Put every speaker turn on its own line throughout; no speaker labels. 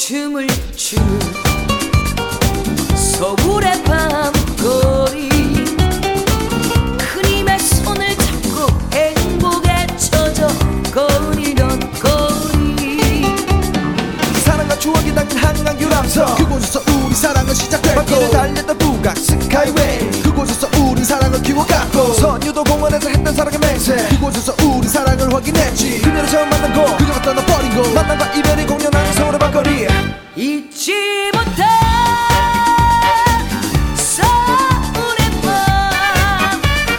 춤을 추는 서울의 밤거리, 큰 힘의 손을 잡고 행복에 젖어 거리던 거리.
사랑과 추억이 담긴 한강 유람선, 그곳에서 우리 사랑은 시작됐고 밤길을 달렸던 북악 스카이웨이, 그곳에서 우리 사랑을 키워갔고 선유도 공원에서 했던 사랑의 맹세, 그곳에서 우리 사랑을 확인했지. 그녀를 처음 만난 곳, 그녀가 떠나버린 곳, 만남과 이별이 공연하는 서울의 밤거리.
잊지 못해 서울의 밤,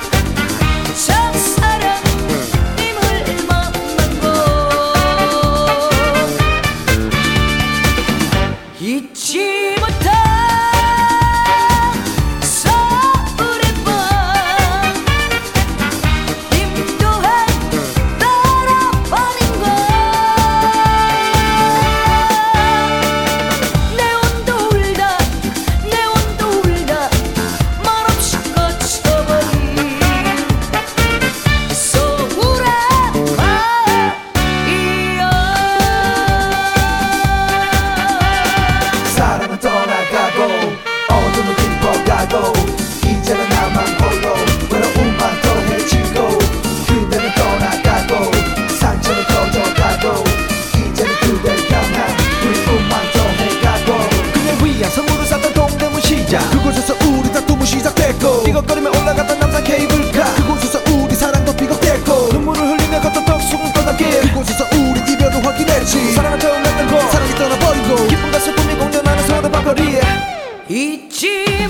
첫사랑님을 만난 곳. 잊지 못해 서울의 밤, 임도해 떠나버린 곳. 내 온도 울다 내 온도 울다 말없이 꺼쳐버린 서울의 밤이야.
사랑은 떠나가고 어둠은 깊어가고 이제는 나만 홀로 외로움만 더해지고, 그대는 떠나가고 상처는 커져가고 이제는 그대를 향한 그리움만 더해가고. 그녀를 위한 선물을 샀던 동대문 시장, 그곳에서 우리 다툼은 시작됐고 삐걱거리며 올라갔던 남산 케이블카, 그곳에서 우리 사랑도 삐걱댔고 눈물을 흘리며 걷던 덕수궁 떠나길, 그곳에서 우리 이별을 확인했지. 사랑을 처음 했던 곳, 사랑이 떠나버린 곳, 기쁨과 슬픔이 공존하는 서울의 밤거리에.
잊지